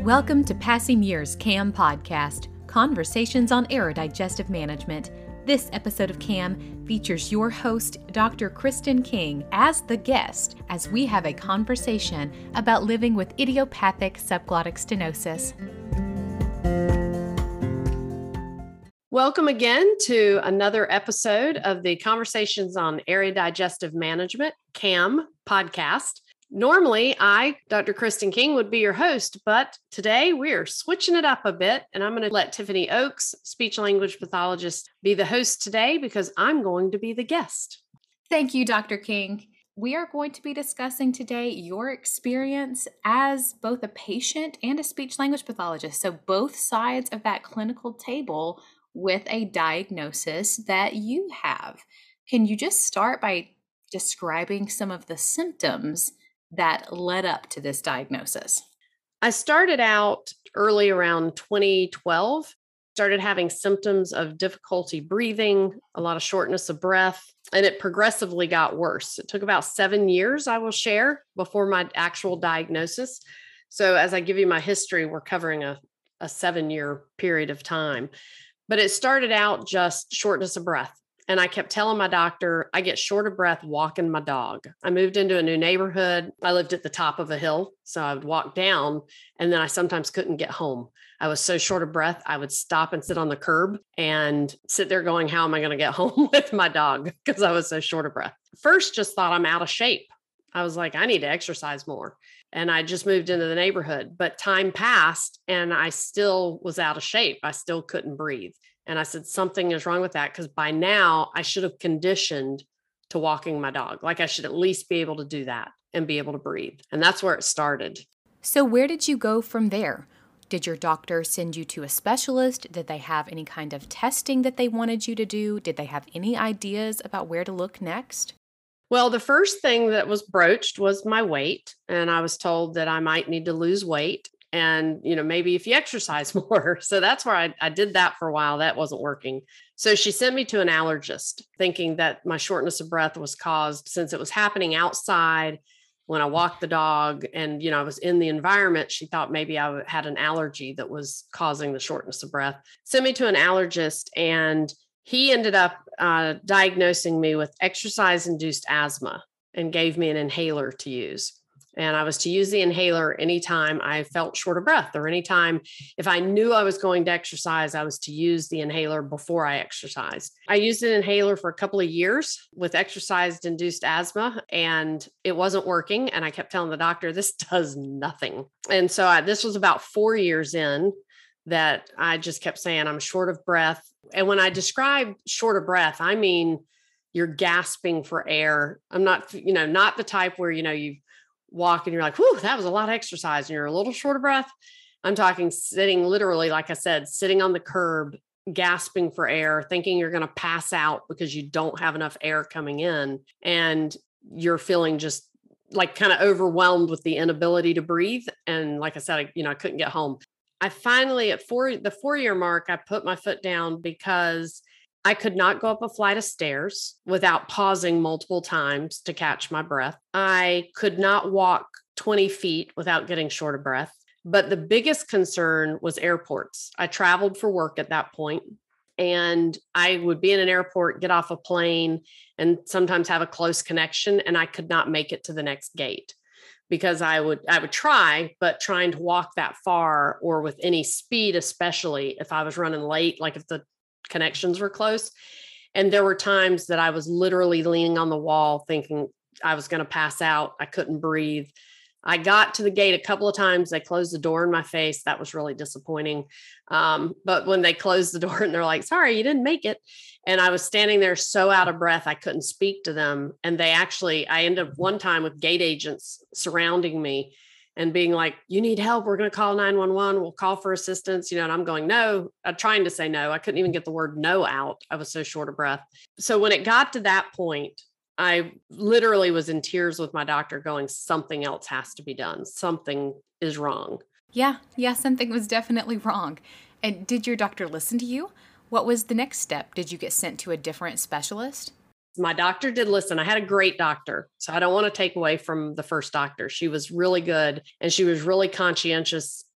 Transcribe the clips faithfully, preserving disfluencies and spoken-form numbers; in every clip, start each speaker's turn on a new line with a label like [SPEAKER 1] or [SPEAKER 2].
[SPEAKER 1] Welcome to Passing Years C A M Podcast, Conversations on Aerodigestive Management. This episode of C A M features your host, Doctor Kristen King, as the guest, as we have a conversation about living with idiopathic subglottic stenosis.
[SPEAKER 2] Welcome again to another episode of the Conversations on Aerodigestive Management, C A M podcast. Normally, I, Doctor Kristen King, would be your host, but today we're switching it up a bit, and I'm going to let Tiffany Oakes, speech language pathologist, be the host today because I'm going to be the guest.
[SPEAKER 1] Thank you, Doctor King. We are going to be discussing today your experience as both a patient and a speech language pathologist, so both sides of that clinical table with a diagnosis that you have. Can you just start by describing some of the symptoms that led up to this diagnosis?
[SPEAKER 2] I started out early around twenty twelve, started having symptoms of difficulty breathing, a lot of shortness of breath, and it progressively got worse. It took about seven years, I will share, before my actual diagnosis. So as I give you my history, we're covering a, a seven-year period of time. But it started out just shortness of breath. And I kept telling my doctor, I get short of breath walking my dog. I moved into a new neighborhood. I lived at the top of a hill. So I would walk down and then I sometimes couldn't get home. I was so short of breath. I would stop and sit on the curb and sit there going, how am I going to get home with my dog? Because I was so short of breath. First, just thought I'm out of shape. I was like, I need to exercise more. And I just moved into the neighborhood, but time passed and I still was out of shape. I still couldn't breathe. And I said, something is wrong with that because by now I should have conditioned to walking my dog. Like I should at least be able to do that and be able to breathe. And that's where it started.
[SPEAKER 1] So where did you go from there? Did your doctor send you to a specialist? Did they have any kind of testing that they wanted you to do? Did they have any ideas about where to look next?
[SPEAKER 2] Well, the first thing that was broached was my weight. And I was told that I might need to lose weight. And, you know, maybe if you exercise more. So that's where I, I did that for a while. That wasn't working. So she sent me to an allergist thinking that my shortness of breath was caused since it was happening outside when I walked the dog and, you know, I was in the environment. She thought maybe I had an allergy that was causing the shortness of breath. Sent me to an allergist and he ended up uh, diagnosing me with exercise-induced asthma and gave me an inhaler to use. And I was to use the inhaler anytime I felt short of breath or anytime if I knew I was going to exercise, I was to use the inhaler before I exercised. I used an inhaler for a couple of years with exercise-induced asthma and it wasn't working. And I kept telling the doctor, this does nothing. And so I, this was about four years in that I just kept saying, I'm short of breath. And when I describe short of breath, I mean, you're gasping for air. I'm not, you know, not the type where, you know, you walk and you're like, whew, that was a lot of exercise and you're a little short of breath. I'm talking sitting literally, like I said, sitting on the curb, gasping for air, thinking you're going to pass out because you don't have enough air coming in. And you're feeling just like kind of overwhelmed with the inability to breathe. And like I said, I, you know, I couldn't get home. I finally, at four, the four year mark, I put my foot down because I could not go up a flight of stairs without pausing multiple times to catch my breath. I could not walk twenty feet without getting short of breath. But the biggest concern was airports. I traveled for work at that point, and I would be in an airport, get off a plane, and sometimes have a close connection, and I could not make it to the next gate because I would I would try, but trying to walk that far or with any speed, especially if I was running late, like if the connections were close. And there were times that I was literally leaning on the wall thinking I was going to pass out. I couldn't breathe. I got to the gate a couple of times. They closed the door in my face. That was really disappointing. Um, but when they closed the door and they're like, sorry, you didn't make it. And I was standing there so out of breath, I couldn't speak to them. And they actually, I ended up one time with gate agents surrounding me and being like, you need help. We're going to call nine one one. We'll call for assistance. You know, and I'm going, no, I'm trying to say no. I couldn't even get the word no out. I was so short of breath. So when it got to that point, I literally was in tears with my doctor going, something else has to be done. Something is wrong.
[SPEAKER 1] Yeah, yeah, something was definitely wrong. And did your doctor listen to you? What was the next step? Did you get sent to a different specialist?
[SPEAKER 2] My doctor did listen. I had a great doctor. So I don't want to take away from the first doctor. She was really good and she was really conscientious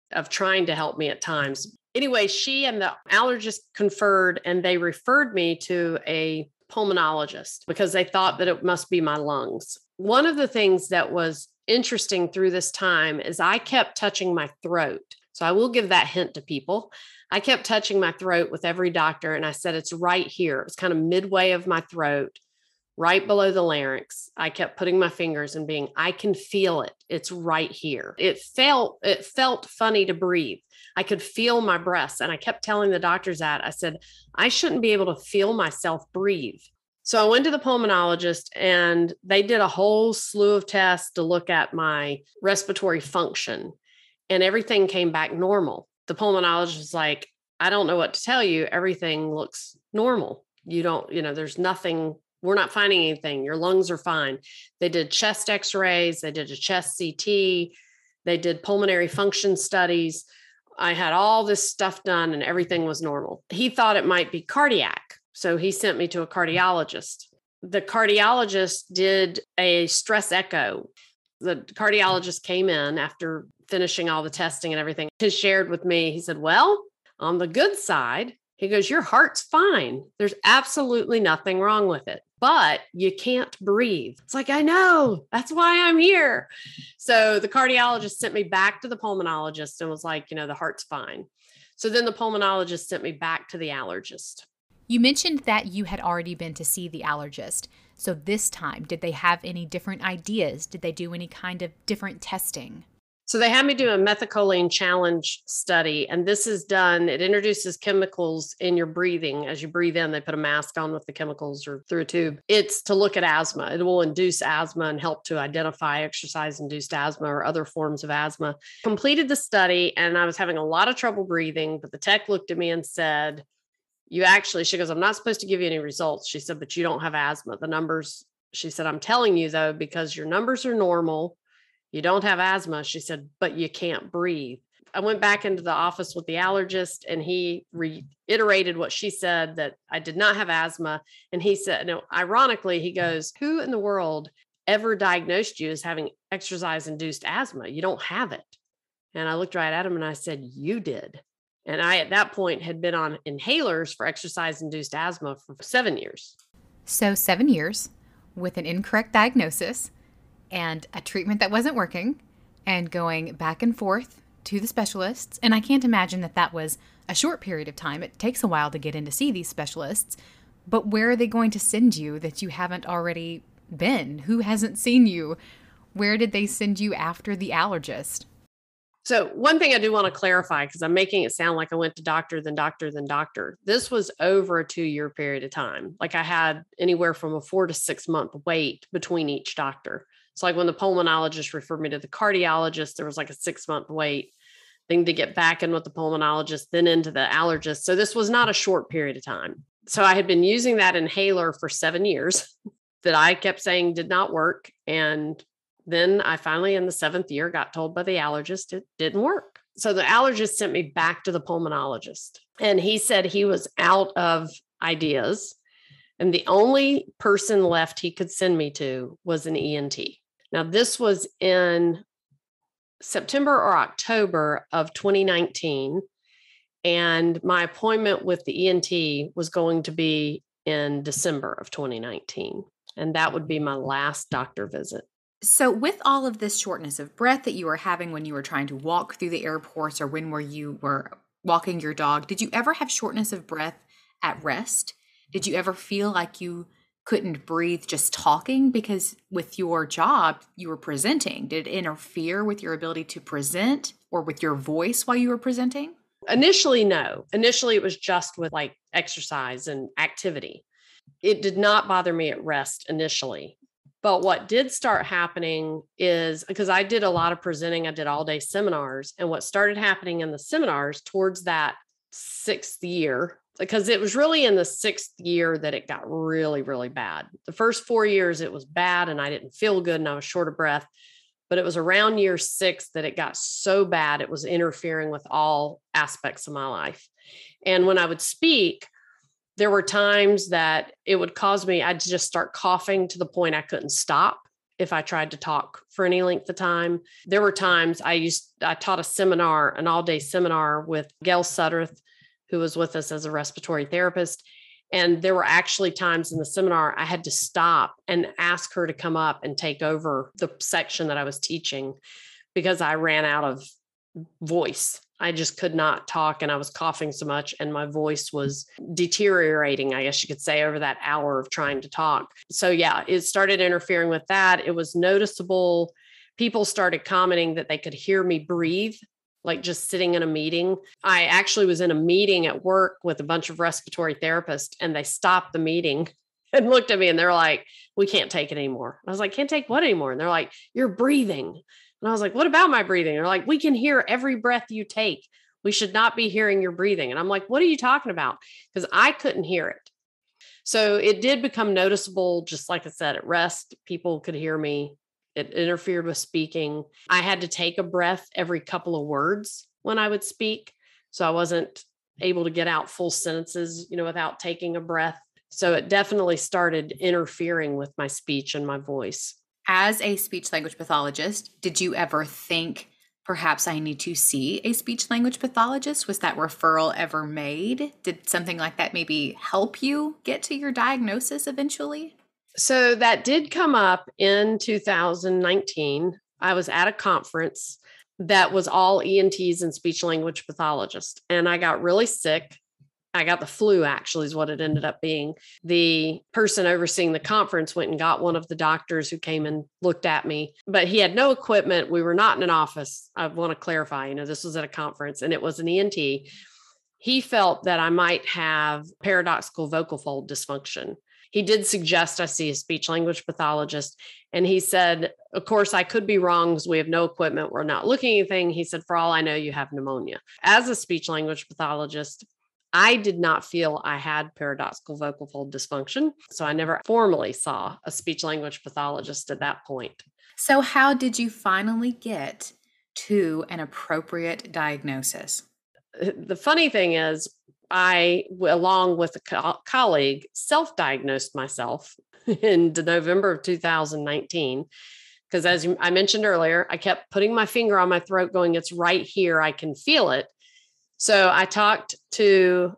[SPEAKER 2] of trying to help me at times. Anyway, she and the allergist conferred, and they referred me to a pulmonologist because they thought that it must be my lungs. One of the things that was interesting through this time is I kept touching my throat. So I will give that hint to people. I kept touching my throat with every doctor, and I said, it's right here. It's kind of midway of my throat, right below the larynx. I kept putting my fingers and being, I can feel it. It's right here. It felt, it felt funny to breathe. I could feel my breaths. And I kept telling the doctors that. I said, I shouldn't be able to feel myself breathe. So I went to the pulmonologist, and they did a whole slew of tests to look at my respiratory function, and everything came back normal. The pulmonologist was like, I don't know what to tell you. Everything looks normal. You don't, you know, there's nothing, we're not finding anything. Your lungs are fine. They did chest x-rays. They did a chest C T. They did pulmonary function studies. I had all this stuff done and everything was normal. He thought it might be cardiac. So he sent me to a cardiologist. The cardiologist did a stress echo. The cardiologist came in after finishing all the testing and everything. He shared with me, he said, well, on the good side, he goes, your heart's fine. There's absolutely nothing wrong with it, but you can't breathe. It's like, I know, that's why I'm here. So the cardiologist sent me back to the pulmonologist and was like, you know, the heart's fine. So then the pulmonologist sent me back to the allergist.
[SPEAKER 1] You mentioned that you had already been to see the allergist. So this time, did they have any different ideas? Did they do any kind of different testing?
[SPEAKER 2] So they had me do a methacholine challenge study, and this is done, it introduces chemicals in your breathing. As you breathe in, they put a mask on with the chemicals or through a tube. It's to look at asthma. It will induce asthma and help to identify exercise-induced asthma or other forms of asthma. Completed the study, and I was having a lot of trouble breathing, but the tech looked at me and said, you actually, she goes, I'm not supposed to give you any results. She said, but you don't have asthma. The numbers, she said, I'm telling you though, because your numbers are normal. You don't have asthma. She said, but you can't breathe. I went back into the office with the allergist, and he reiterated what she said, that I did not have asthma. And he said, no, ironically, he goes, who in the world ever diagnosed you as having exercise-induced asthma? You don't have it. And I looked right at him and I said, you did. And I, at that point, had been on inhalers for exercise-induced asthma for seven years.
[SPEAKER 1] So seven years with an incorrect diagnosis and a treatment that wasn't working, and going back and forth to the specialists. And I can't imagine that that was a short period of time. It takes a while to get in to see these specialists. But where are they going to send you that you haven't already been? Who hasn't seen you? Where did they send you after the allergist?
[SPEAKER 2] So one thing I do want to clarify, because I'm making it sound like I went to doctor, then doctor, then doctor. This was over a two-year period of time. Like I had anywhere from a four to six month wait between each doctor. So like when the pulmonologist referred me to the cardiologist, there was like a six month wait, then to get back in with the pulmonologist, then into the allergist. So this was not a short period of time. So I had been using that inhaler for seven years that I kept saying did not work. And then I finally, in the seventh year, got told by the allergist it didn't work. So the allergist sent me back to the pulmonologist, and he said he was out of ideas. And the only person left he could send me to was an E N T. Now, this was in September or October of twenty nineteen. And my appointment with the E N T was going to be in December of twenty nineteen. And that would be my last doctor visit.
[SPEAKER 1] So with all of this shortness of breath that you were having when you were trying to walk through the airports, or when were you were walking your dog, did you ever have shortness of breath at rest? Did you ever feel like you couldn't breathe just talking? Because with your job, you were presenting. Did it interfere with your ability to present or with your voice while you were presenting?
[SPEAKER 2] Initially, no. Initially, it was just with like exercise and activity. It did not bother me at rest initially. But what did start happening is, because I did a lot of presenting, I did all day seminars. And what started happening in the seminars towards that sixth year, because it was really in the sixth year that it got really, really bad. The first four years, it was bad and I didn't feel good and I was short of breath. But it was around year six that it got so bad, it was interfering with all aspects of my life. And when I would speak, there were times that it would cause me, I'd just start coughing to the point I couldn't stop. if I tried to talk for any length of time. There were times I used, I taught a seminar, an all day seminar with Gail Sutterth, who was with us as a respiratory therapist. And there were actually times in the seminar I had to stop and ask her to come up and take over the section that I was teaching because I ran out of voice. I just could not talk and I was coughing so much and my voice was deteriorating, I guess you could say, over that hour of trying to talk. So yeah, it started interfering with that. It was noticeable. People started commenting that they could hear me breathe, like just sitting in a meeting. I actually was in a meeting at work with a bunch of respiratory therapists and they stopped the meeting and looked at me and they're like, we can't take it anymore. I was like, can't take what anymore? And they're like, you're breathing. And I was like, what about my breathing? They're like, we can hear every breath you take. We should not be hearing your breathing. And I'm like, what are you talking about? Because I couldn't hear it. So it did become noticeable, just like I said, at rest, people could hear me. It interfered with speaking. I had to take a breath every couple of words when I would speak. So I wasn't able to get out full sentences, you know, without taking a breath. So it definitely started interfering with my speech and my voice.
[SPEAKER 1] As a speech language pathologist, did you ever think perhaps I need to see a speech language pathologist? Was that referral ever made? Did something like that maybe help you get to your diagnosis eventually?
[SPEAKER 2] So that did come up in two thousand nineteen. I was at a conference that was all E N Ts and speech language pathologists, and I got really sick. I got the flu, actually, is what it ended up being. The person overseeing the conference went and got one of the doctors who came and looked at me, but he had no equipment. We were not in an office. I want to clarify, you know, this was at a conference and it was an E N T. He felt that I might have paradoxical vocal fold dysfunction. He did suggest I see a speech language pathologist. And he said, of course, I could be wrong because we have no equipment. We're not looking at anything. He said, for all I know, you have pneumonia. As a speech language pathologist, I did not feel I had paradoxical vocal fold dysfunction. So I never formally saw a speech language pathologist at that point.
[SPEAKER 1] So how did you finally get to an appropriate diagnosis?
[SPEAKER 2] The funny thing is, I, along with a co- colleague, self-diagnosed myself in November of two thousand nineteen. Because as I mentioned earlier, I kept putting my finger on my throat going, it's right here. I can feel it. So I talked to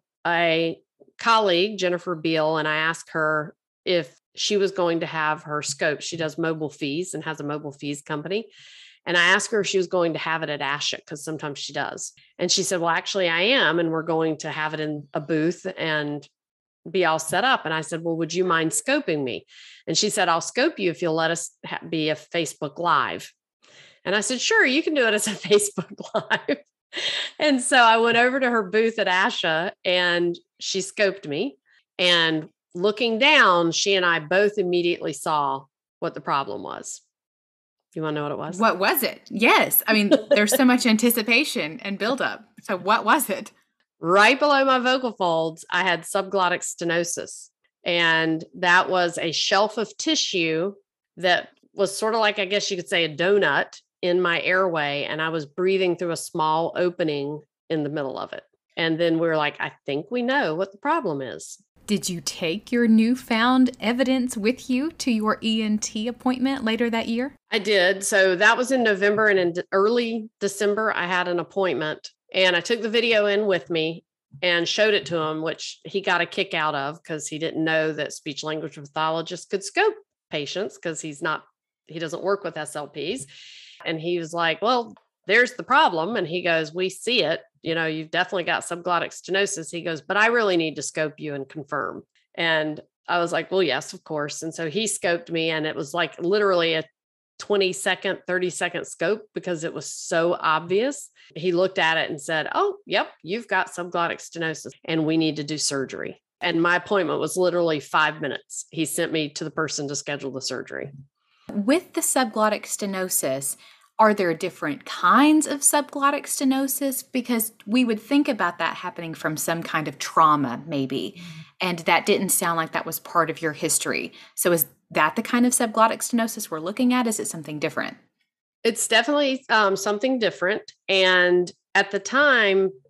[SPEAKER 2] a colleague, Jennifer Beal, and I asked her if she was going to have her scope. She does mobile fees and has a mobile fees company. And I asked her if she was going to have it at ASHA, because sometimes she does. And she said, well, actually I am. And we're going to have it in a booth and be all set up. And I said, well, would you mind scoping me? And she said, I'll scope you if you'll let us ha- be a Facebook Live. And I said, sure, you can do it as a Facebook Live. And so I went over to her booth at ASHA and she scoped me. And looking down, she and I both immediately saw what the problem was. You want to know what it was?
[SPEAKER 1] What was it? Yes. I mean, there's so much anticipation and buildup. So what was it?
[SPEAKER 2] Right below my vocal folds, I had subglottic stenosis. And that was a shelf of tissue that was sort of like, I guess you could say, a donut in my airway. And I was breathing through a small opening in the middle of it. And then we were like, I think we know what the problem is.
[SPEAKER 1] Did you take your newfound evidence with you to your E N T appointment later that year?
[SPEAKER 2] I did. So that was in November, and in early December, I had an appointment and I took the video in with me and showed it to him, which he got a kick out of because he didn't know that speech language pathologists could scope patients because he's not, he doesn't work with S L Ps. And he was like, well, there's the problem. And he goes, we see it. You know, you've definitely got subglottic stenosis. He goes, but I really need to scope you and confirm. And I was like, well, yes, of course. And so he scoped me, and it was like literally a twenty second, thirty second scope because it was so obvious. He looked at it and said, oh, yep, you've got subglottic stenosis and we need to do surgery. And my appointment was literally five minutes. He sent me to the person to schedule the surgery.
[SPEAKER 1] With the subglottic stenosis, are there different kinds of subglottic stenosis? Because we would think about that happening from some kind of trauma, maybe. Mm-hmm. And that didn't sound like that was part of your history. So is that the kind of subglottic stenosis we're looking at? Is it something different?
[SPEAKER 2] It's definitely um, something different. And at the time,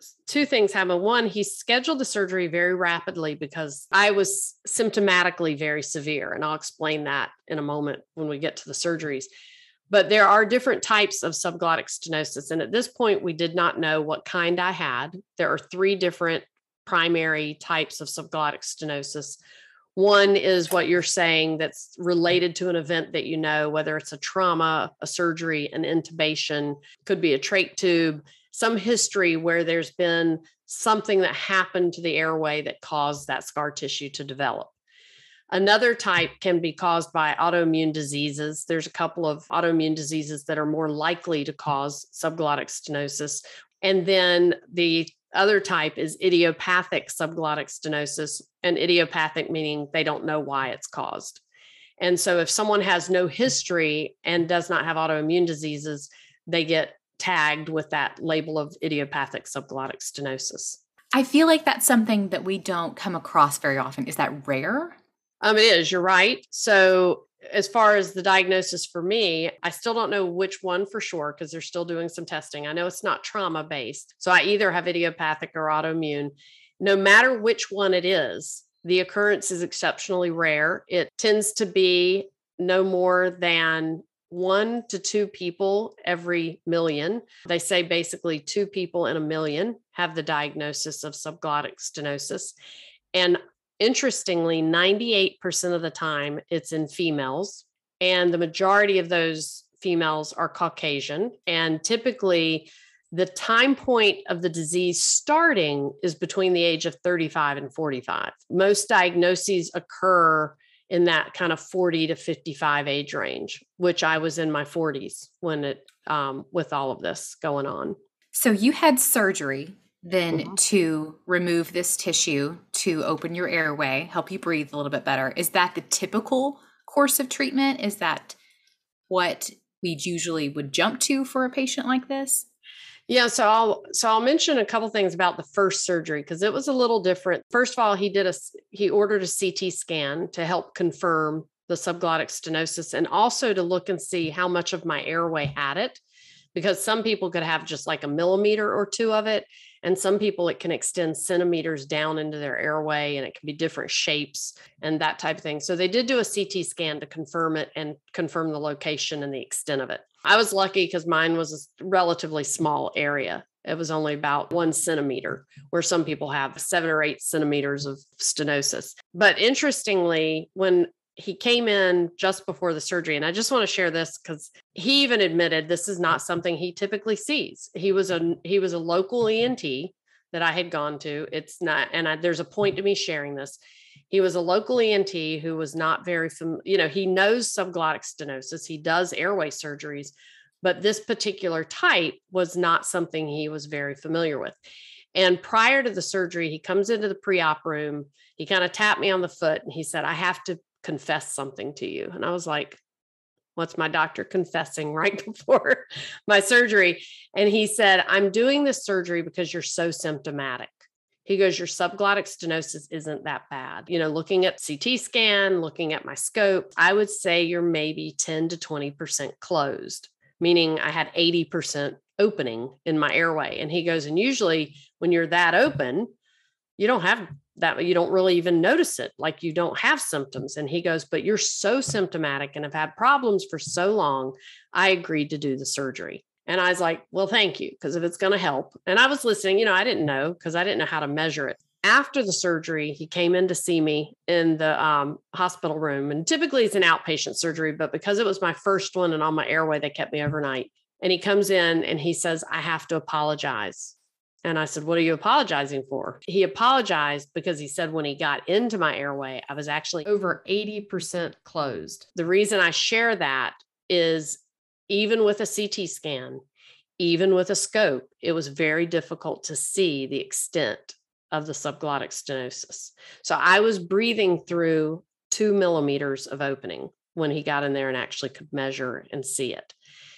[SPEAKER 2] two things happened. One, he scheduled the surgery very rapidly because I was symptomatically very severe. And I'll explain that in a moment when we get to the surgeries. But there are different types of subglottic stenosis. And at this point, we did not know what kind I had. There are three different primary types of subglottic stenosis. One is what you're saying that's related to an event that you know, whether it's a trauma, a surgery, an intubation, could be a trach tube, some history where there's been something that happened to the airway that caused that scar tissue to develop. Another type can be caused by autoimmune diseases. There's a couple of autoimmune diseases that are more likely to cause subglottic stenosis. And then the other type is idiopathic subglottic stenosis, and idiopathic meaning they don't know why it's caused. And so if someone has no history and does not have autoimmune diseases, they get tagged with that label of idiopathic subglottic stenosis.
[SPEAKER 1] I feel like that's something that we don't come across very often. Is that rare?
[SPEAKER 2] Um, it is, you're right. So as far as the diagnosis for me, I still don't know which one for sure because they're still doing some testing. I know it's not trauma based. So I either have idiopathic or autoimmune. No matter which one it is, the occurrence is exceptionally rare. It tends to be no more than one to two people every million. They say basically two people in a million have the diagnosis of subglottic stenosis. And interestingly, ninety-eight percent of the time it's in females, and the majority of those females are Caucasian. And typically the time point of the disease starting is between the age of thirty-five and forty-five. Most diagnoses occur in that kind of forty to fifty-five age range, which I was in my forties when it, um, with all of this going on.
[SPEAKER 1] So you had surgery then
[SPEAKER 2] Mhm.
[SPEAKER 1] to remove this tissue, to open your airway, help you breathe a little bit better. Is that the typical course of treatment? Is that what we usually would jump to for a patient like this?
[SPEAKER 2] Yeah, so I'll so I'll mention a couple things about the first surgery because it was a little different. First of all, he did a he ordered a C T scan to help confirm the subglottic stenosis and also to look and see how much of my airway had it, because some people could have just like a millimeter or two of it. And some people, it can extend centimeters down into their airway and it can be different shapes and that type of thing. So they did do a C T scan to confirm it and confirm the location and the extent of it. I was lucky because mine was a relatively small area. It was only about one centimeter, where some people have seven or eight centimeters of stenosis. But interestingly, when he came in just before the surgery, and I just want to share this because he even admitted this is not something he typically sees. He was a he was a local E N T that I had gone to. It's not, and I, there's a point to me sharing this. He was a local E N T who was not very familiar. You know, he knows subglottic stenosis. He does airway surgeries, but this particular type was not something he was very familiar with. And prior to the surgery, he comes into the pre-op room. He kind of tapped me on the foot and he said, "I have to confess something to you." And I was like, what's my doctor confessing right before my surgery? And he said, "I'm doing this surgery because you're so symptomatic." He goes, "Your subglottic stenosis isn't that bad. You know, looking at C T scan, looking at my scope, I would say you're maybe ten to twenty percent closed," meaning I had eighty percent opening in my airway. And he goes, "And usually when you're that open, you don't have that, you don't really even notice it. Like you don't have symptoms." And he goes, "But you're so symptomatic and have had problems for so long. I agreed to do the surgery." And I was like, "Well, thank you. Because if it's going to help." And I was listening, you know, I didn't know because I didn't know how to measure it. After the surgery, he came in to see me in the um, hospital room. And typically it's an outpatient surgery, but because it was my first one and on my airway, they kept me overnight. And he comes in and he says, "I have to apologize." And I said, "What are you apologizing for?" He apologized because he said when he got into my airway, I was actually over eighty percent closed. The reason I share that is even with a C T scan, even with a scope, it was very difficult to see the extent of the subglottic stenosis. So I was breathing through two millimeters of opening when he got in there and actually could measure and see it.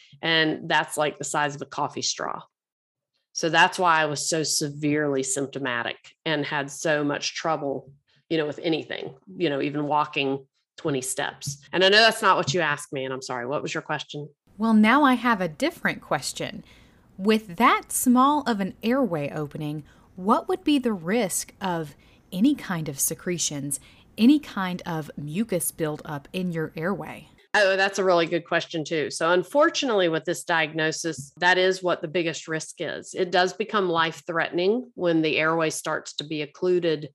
[SPEAKER 2] And that's like the size of a coffee straw. So that's why I was so severely symptomatic and had so much trouble, you know, with anything, you know, even walking twenty steps. And I know that's not what you asked me. And I'm sorry, what was your question?
[SPEAKER 1] Well, now I have a different question. With that small of an airway opening, what would be the risk of any kind of secretions, any kind of mucus buildup in your airway?
[SPEAKER 2] Oh, that's a really good question too. So unfortunately with this diagnosis, that is what the biggest risk is. It does become life-threatening when the airway starts to be occluded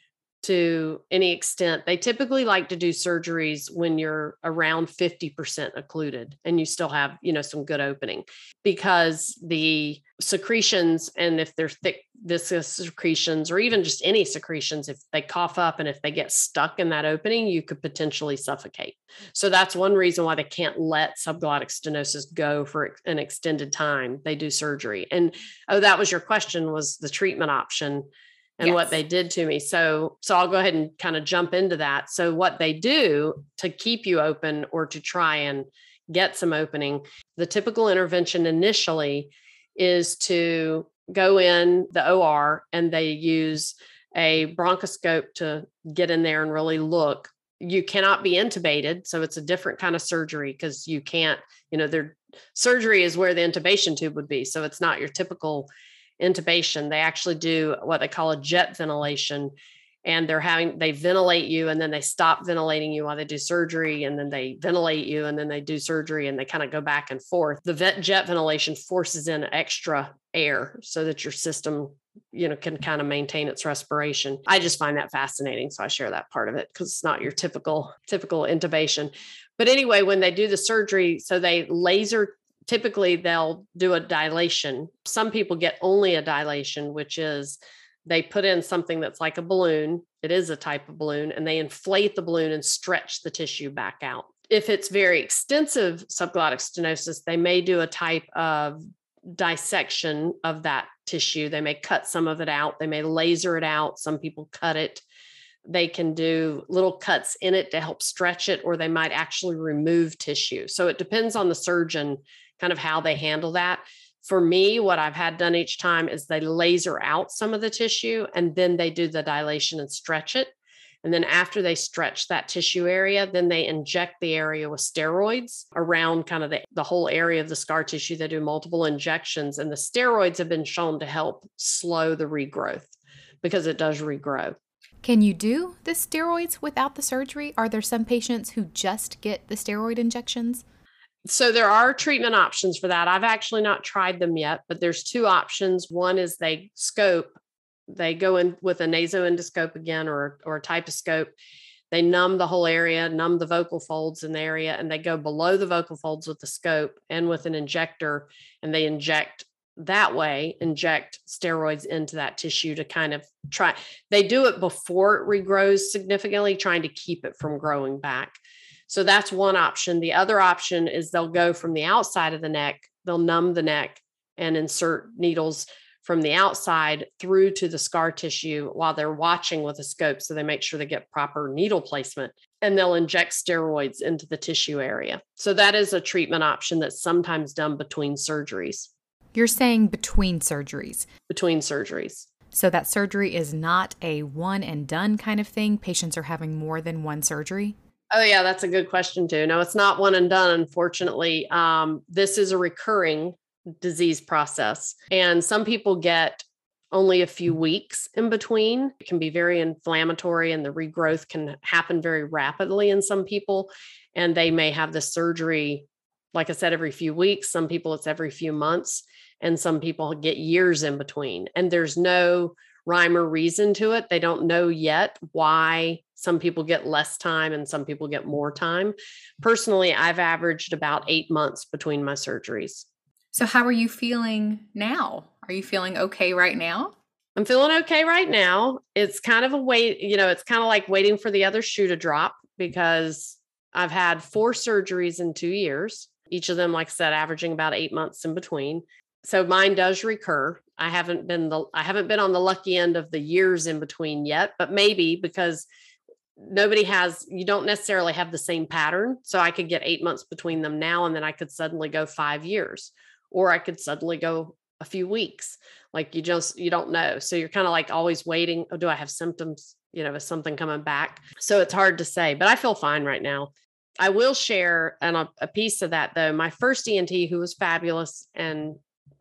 [SPEAKER 2] to any extent. They typically like to do surgeries when you're around fifty percent occluded and you still have, you know, some good opening, because the secretions, and if they're thick viscous secretions or even just any secretions, if they cough up and if they get stuck in that opening, you could potentially suffocate. So that's one reason why they can't let subglottic stenosis go for an extended time. They do surgery. And oh, that was your question, was the treatment option and
[SPEAKER 1] Yes.
[SPEAKER 2] what they did to me. So, so I'll go ahead and kind of jump into that. So what they do to keep you open or to try and get some opening, the typical intervention initially is to go in the O R and they use a bronchoscope to get in there and really look. You cannot be intubated. So it's a different kind of surgery because you can't, you know, their surgery is where the intubation tube would be. So it's not your typical intubation. They actually do what they call a jet ventilation, and they're having, they ventilate you and then they stop ventilating you while they do surgery. And then they ventilate you and then they do surgery, and they kind of go back and forth. The vet jet ventilation forces in extra air so that your system, you know, can kind of maintain its respiration. I just find that fascinating. So I share that part of it because it's not your typical, typical intubation. But anyway, when they do the surgery, so they laser, typically they'll do a dilation. Some people get only a dilation, which is they put in something that's like a balloon. It is a type of balloon, and they inflate the balloon and stretch the tissue back out. If it's very extensive subglottic stenosis, they may do a type of dissection of that tissue. They may cut some of it out. They may laser it out. Some people cut it. They can do little cuts in it to help stretch it, or they might actually remove tissue. So it depends on the surgeon, kind of how they handle that. For me, what I've had done each time is they laser out some of the tissue and then they do the dilation and stretch it. And then after they stretch that tissue area, then they inject the area with steroids around kind of the, the whole area of the scar tissue. They do multiple injections, and the steroids have been shown to help slow the regrowth because it does regrow.
[SPEAKER 1] Can you do the steroids without the surgery? Are there some patients who just get the steroid injections?
[SPEAKER 2] So there are treatment options for that. I've actually not tried them yet, but there's two options. One is they scope, they go in with a nasoendoscope again, or, or a typoscope. They numb the whole area, numb the vocal folds in the area, and they go below the vocal folds with the scope and with an injector, and they inject that way, inject steroids into that tissue to kind of try. They do it before it regrows significantly, trying to keep it from growing back. So that's one option. The other option is they'll go from the outside of the neck, they'll numb the neck and insert needles from the outside through to the scar tissue while they're watching with a scope. So they make sure they get proper needle placement, and they'll inject steroids into the tissue area. So that is a treatment option that's sometimes done between surgeries.
[SPEAKER 1] You're saying between surgeries?
[SPEAKER 2] Between surgeries.
[SPEAKER 1] So that surgery is not a one and done kind of thing? Patients are having more than one surgery?
[SPEAKER 2] Oh, yeah, that's a good question too. No, it's not one and done, unfortunately. Um, this is a recurring disease process. And some people get only a few weeks in between. It can be very inflammatory, and the regrowth can happen very rapidly in some people. And they may have the surgery, like I said, every few weeks. Some people it's every few months, and some people get years in between. And there's no rhyme or reason to it. They don't know yet why some people get less time and some people get more time. Personally, I've averaged about eight months between my surgeries.
[SPEAKER 1] So how are you feeling now? Are you feeling okay right now?
[SPEAKER 2] I'm feeling okay right now. It's kind of a wait, you know, it's kind of like waiting for the other shoe to drop, because I've had four surgeries in two years, each of them, like I said, averaging about eight months in between. So mine does recur. I haven't been the, I haven't been on the lucky end of the years in between yet, but maybe because nobody has, you don't necessarily have the same pattern. So I could get eight months between them now, and then I could suddenly go five years, or I could suddenly go a few weeks. Like you just, you don't know. So you're kind of like always waiting. Oh, do I have symptoms? You know, is something coming back? So it's hard to say, but I feel fine right now. I will share and a, a piece of that though. My first E N T, who was fabulous and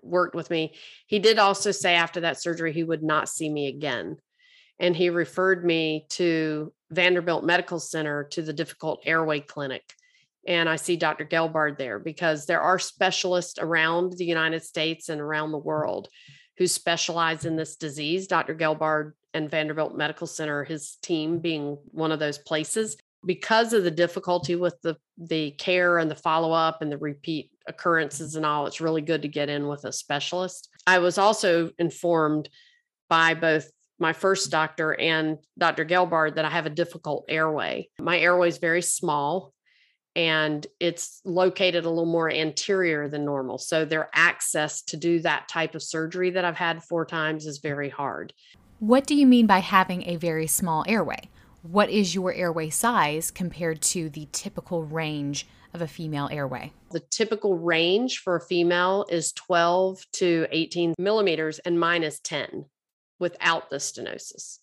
[SPEAKER 2] worked with me. He did also say after that surgery, he would not see me again. And he referred me to Vanderbilt Medical Center to the difficult airway clinic. And I see Doctor Gelbard there because there are specialists around the United States and around the world who specialize in this disease. Doctor Gelbard and Vanderbilt Medical Center, his team being one of those places. Because of the difficulty with the, the care and the follow-up and the repeat occurrences and all, it's really good to get in with a specialist. I was also informed by both my first doctor and Doctor Gelbard that I have a difficult airway. My airway is very small and it's located a little more anterior than normal. So their access to do that type of surgery that I've had four times is very hard.
[SPEAKER 1] What do you mean by having a very small airway? What is your airway size compared to the typical range of a female airway?
[SPEAKER 2] The typical range for a female is twelve to eighteen millimeters, and mine is ten without the stenosis.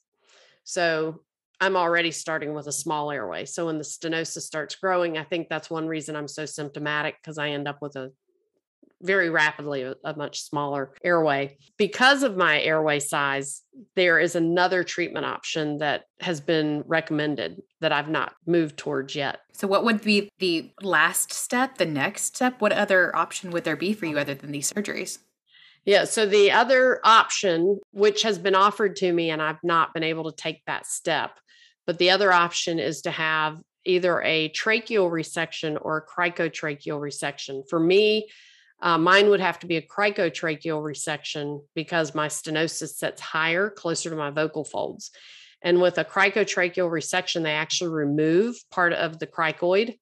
[SPEAKER 2] So I'm already starting with a small airway. So when the stenosis starts growing, I think that's one reason I'm so symptomatic, because I end up with a very rapidly a, a much smaller airway. Because of my airway size, there is another treatment option that has been recommended that I've not moved towards yet.
[SPEAKER 1] So what would be the last step, the next step? What other option would there be for you other than these surgeries?
[SPEAKER 2] Yeah. So the other option, which has been offered to me, and I've not been able to take that step, but the other option is to have either a tracheal resection or a cricotracheal resection. For me, Uh, mine would have to be a cricotracheal resection because my stenosis sits higher, closer to my vocal folds. And with a cricotracheal resection, they actually remove part of the cricoid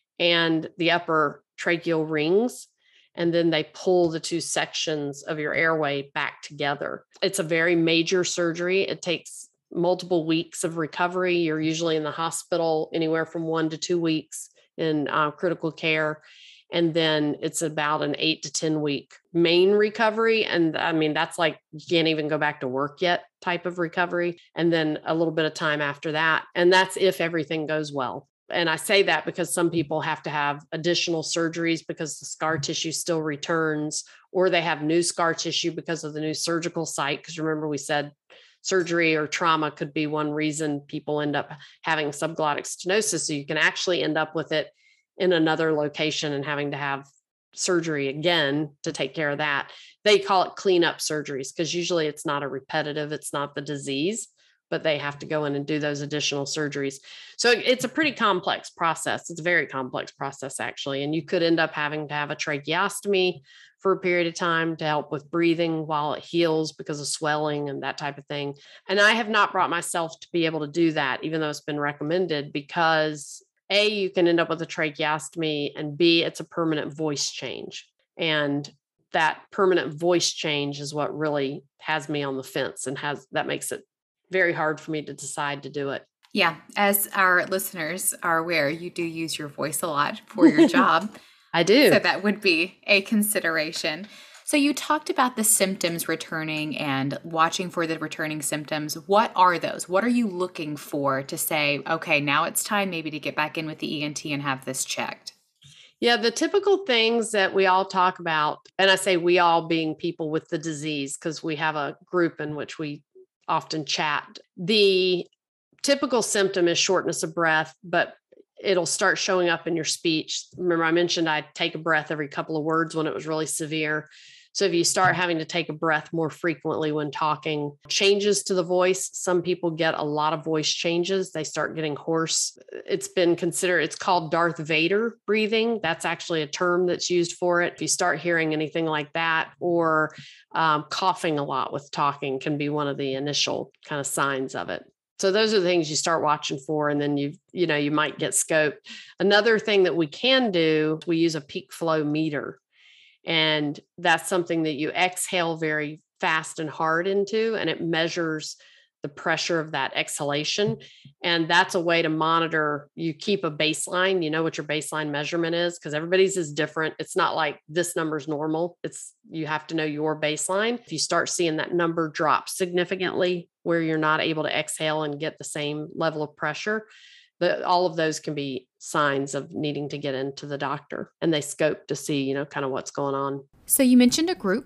[SPEAKER 2] and the upper tracheal rings, and then they pull the two sections of your airway back together. It's a very major surgery. It takes multiple weeks of recovery. You're usually in the hospital anywhere from one to two weeks in uh, critical care. And then it's about an eight to ten week main recovery. And I mean, that's like, you can't even go back to work yet type of recovery. And then a little bit of time after that. And that's if everything goes well. And I say that because some people have to have additional surgeries because the scar tissue still returns, or they have new scar tissue because of the new surgical site. Because remember, we said surgery or trauma could be one reason people end up having subglottic stenosis. So you can actually end up with it in another location and having to have surgery again to take care of that. They call it cleanup surgeries because usually it's not a repetitive, it's not the disease, but they have to go in and do those additional surgeries. So it's a pretty complex process. It's a very complex process, actually. And you could end up having to have a tracheostomy for a period of time to help with breathing while it heals because of swelling and that type of thing. And I have not brought myself to be able to do that, even though it's been recommended, because A, you can end up with a tracheostomy, and B, it's a permanent voice change. And that permanent voice change is what really has me on the fence and has that makes it very hard for me to decide to do it.
[SPEAKER 1] Yeah. As our listeners are aware, you do use your voice a lot for your job.
[SPEAKER 2] I do.
[SPEAKER 1] So that would be a consideration. So you talked about the symptoms returning and watching for the returning symptoms. What are those? What are you looking for to say, okay, now it's time maybe to get back in with the E N T and have this checked?
[SPEAKER 2] Yeah, the typical things that we all talk about, and I say we all being people with the disease, because we have a group in which we often chat. The typical symptom is shortness of breath, but it'll start showing up in your speech. Remember, I mentioned I take a breath every couple of words when it was really severe. So if you start having to take a breath more frequently when talking, changes to the voice, some people get a lot of voice changes. They start getting hoarse. It's been considered, it's called Darth Vader breathing. That's actually a term that's used for it. If you start hearing anything like that, or um, coughing a lot with talking can be one of the initial kind of signs of it. So those are the things you start watching for, and then you, you know, you might get scoped. Another thing that we can do, we use a peak flow meter. And that's something that you exhale very fast and hard into, and it measures the pressure of that exhalation. And that's a way to monitor. You keep a baseline, you know what your baseline measurement is, because everybody's is different. It's not like this number is normal. It's, you have to know your baseline. If you start seeing that number drop significantly where you're not able to exhale and get the same level of pressure, the, all of those can be signs of needing to get into the doctor, and they scope to see, you know, kind of what's going on.
[SPEAKER 1] So you mentioned a group.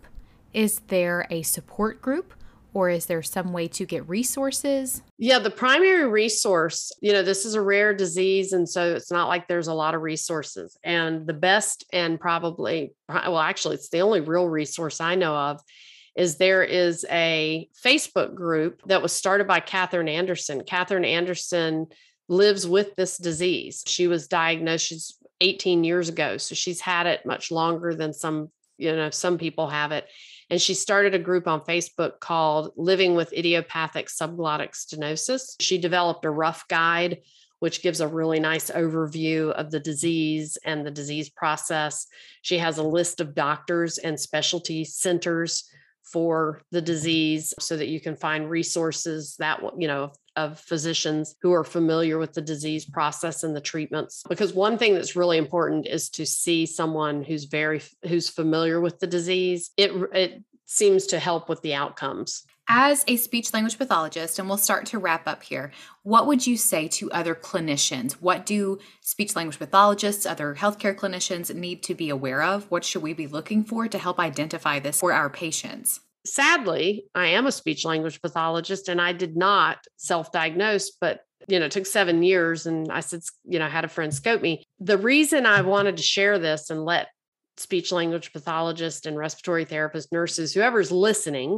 [SPEAKER 1] Is there a support group, or is there some way to get resources?
[SPEAKER 2] Yeah, the primary resource, you know, this is a rare disease. And so it's not like there's a lot of resources. And the best and probably, well, actually, it's the only real resource I know of is there is a Facebook group that was started by Catherine Anderson. Catherine Anderson lives with this disease. She was diagnosed she's eighteen years ago. So she's had it much longer than some, you know, some people have it. And she started a group on Facebook called Living with Idiopathic Subglottic Stenosis. She developed a rough guide, which gives a really nice overview of the disease and the disease process. She has a list of doctors and specialty centers for the disease so that you can find resources that, you know, of physicians who are familiar with the disease process and the treatments. Because one thing that's really important is to see someone who's very, who's familiar with the disease. It, it seems to help with the outcomes.
[SPEAKER 1] As a speech language pathologist, and we'll start to wrap up here, what would you say to other clinicians? What do speech language pathologists, other healthcare clinicians need to be aware of? What should we be looking for to help identify this for our patients?
[SPEAKER 2] Sadly, I am a speech language pathologist and I did not self-diagnose, but you know, it took seven years and I said, you know, I had a friend scope me. The reason I wanted to share this and let speech language pathologists and respiratory therapists, nurses, whoever's listening,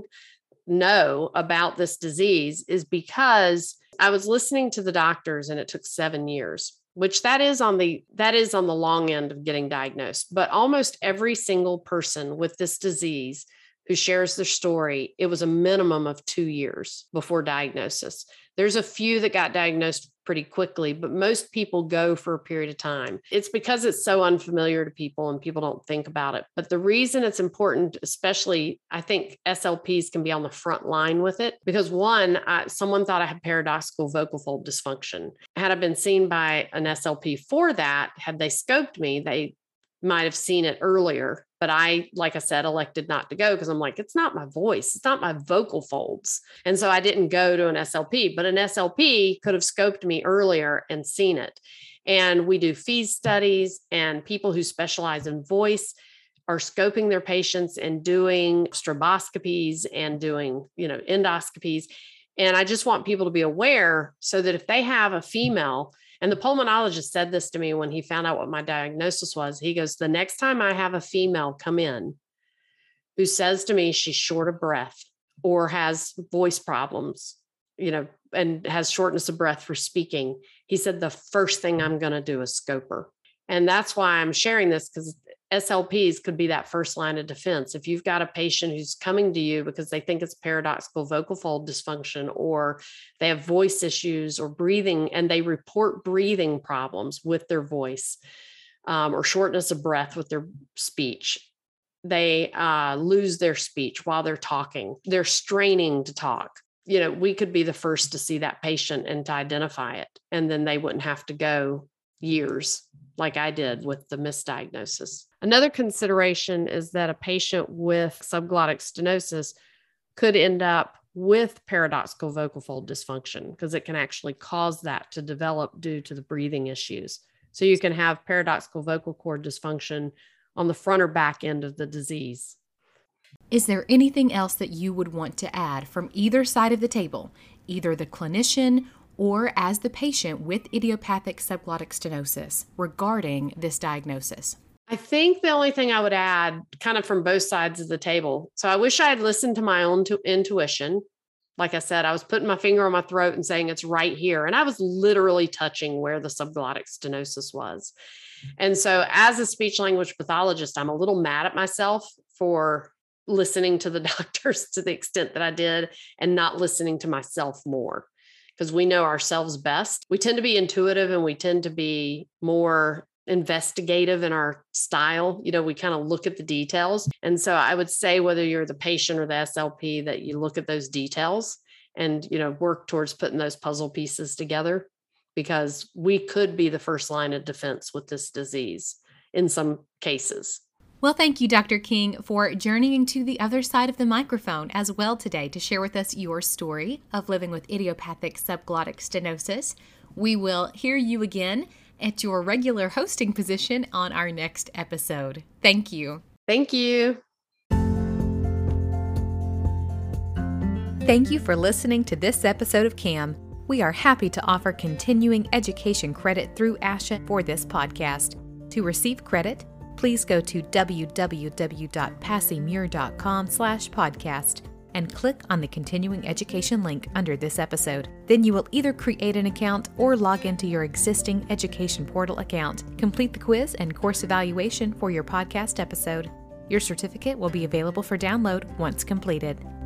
[SPEAKER 2] know about this disease is because I was listening to the doctors and it took seven years, which that is on the, that is on the long end of getting diagnosed. But almost every single person with this disease who shares their story, it was a minimum of two years before diagnosis. There's a few that got diagnosed pretty quickly, but most people go for a period of time. It's because it's so unfamiliar to people and people don't think about it. But the reason it's important, especially, I think S L Ps can be on the front line with it because one, I, someone thought I had paradoxical vocal fold dysfunction. Had I been seen by an S L P for that, had they scoped me, they might have seen it earlier. But I, like I said, elected not to go because I'm like, it's not my voice. It's not my vocal folds. And so I didn't go to an S L P, but an S L P could have scoped me earlier and seen it. And we do F E E S studies, and people who specialize in voice are scoping their patients and doing stroboscopies and doing, you know, endoscopies. And I just want people to be aware so that if they have a female, and the pulmonologist said this to me when he found out what my diagnosis was. He goes, the next time I have a female come in who says to me she's short of breath or has voice problems, you know, and has shortness of breath for speaking, he said, the first thing I'm going to do is scope her. And that's why I'm sharing this, because S L Ps could be that first line of defense. If you've got a patient who's coming to you because they think it's paradoxical vocal fold dysfunction, or they have voice issues or breathing, and they report breathing problems with their voice, um, or shortness of breath with their speech, they uh, lose their speech while they're talking. They're straining to talk. You know, we could be the first to see that patient and to identify it, and then they wouldn't have to go years like I did with the misdiagnosis. Another consideration is that a patient with subglottic stenosis could end up with paradoxical vocal fold dysfunction because it can actually cause that to develop due to the breathing issues. So you can have paradoxical vocal cord dysfunction on the front or back end of the disease.
[SPEAKER 1] Is there anything else that you would want to add from either side of the table, either the clinician or as the patient with idiopathic subglottic stenosis regarding this diagnosis?
[SPEAKER 2] I think the only thing I would add, kind of from both sides of the table, so I wish I had listened to my own to intuition. Like I said, I was putting my finger on my throat and saying it's right here. And I was literally touching where the subglottic stenosis was. And so as a speech language pathologist, I'm a little mad at myself for listening to the doctors to the extent that I did and not listening to myself more. Because we know ourselves best. We tend to be intuitive and we tend to be more investigative in our style. You know, we kind of look at the details. And so I would say whether you're the patient or the S L P, that you look at those details and, you know, work towards putting those puzzle pieces together, because we could be the first line of defense with this disease in some cases.
[SPEAKER 1] Well, thank you, Doctor King, for journeying to the other side of the microphone as well today to share with us your story of living with idiopathic subglottic stenosis. We will hear you again at your regular hosting position on our next episode. Thank you.
[SPEAKER 2] Thank you.
[SPEAKER 3] Thank you for listening to this episode of C A M. We are happy to offer continuing education credit through ASHA for this podcast. To receive credit, please go to w w w dot passy muir dot com slash podcast and click on the continuing education link under this episode. Then you will either create an account or log into your existing education portal account, complete the quiz and course evaluation for your podcast episode. Your certificate will be available for download once completed.